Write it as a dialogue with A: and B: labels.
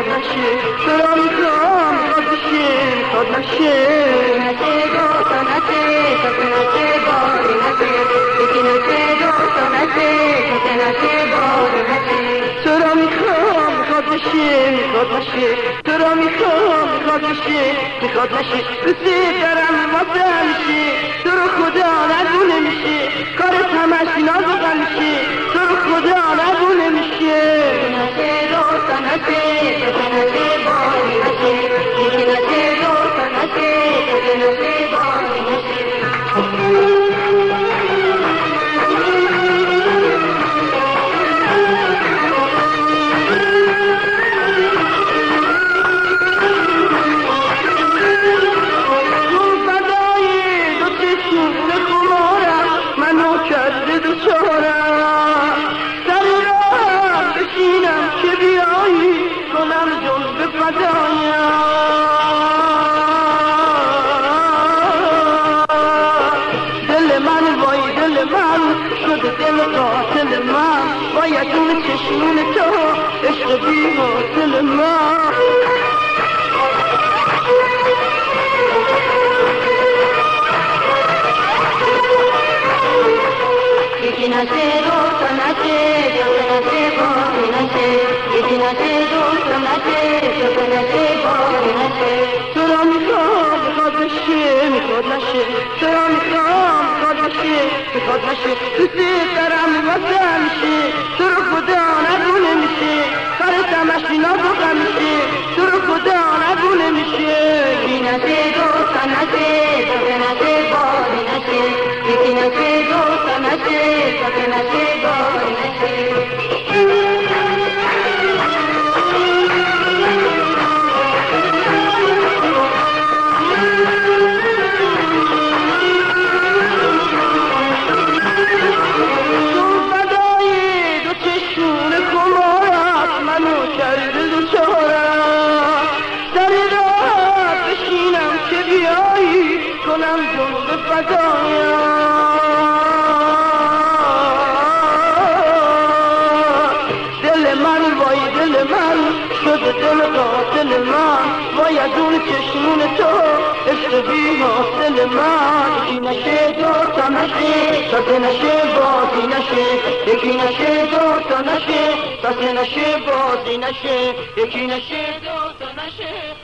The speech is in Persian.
A: خود نشه تو را میخوام خود نشه خود نشه نشه دوتا نشه تو نشه باری نشه یکی نشه دوتا نشه تو نشه باری نشه تو را میخوام خود نشه خود نشه تو را میخوام خود نشه خود نشه دوستی دارم واسه میشه تو رو خدا نگونه میشه کارت همش نازو میشه تو رو خدا نگونه میشه نشه دوتا نشه تو نشه باری نشه یکی نشه دوتا نشه تو نشه باری نشه دل قاتل من باید اون چشمون تو عشق بی حاصل من یکی نشه دوتا نشه دوتا نشه باری نشه یکی نشه دوتا نشه دوتا نشه باری نشه تو را میخوام خود نشه میخواد نشه تو را میخوام خود نشه میخواد نشه دوستی دارم واسه میشه تو رو خدا نگونه میشه کارت همش نازو میشه تو رو خدا نگونه میشه یکی نشه دوتا نشه دوتا نشه باری نشه یکی نشه دوتا نشه دوتا نشه باری نشه کنم جنب فدایا دل من وای دل من شد دل قاتل من وای از اون چشمون تو عشق بی حاصل من یکی نشه دوتا نشه تازه نشه بازی نشه یکی نشه دوتا نشه تازه نشه بازی نشه یکی نشه دوتا نشه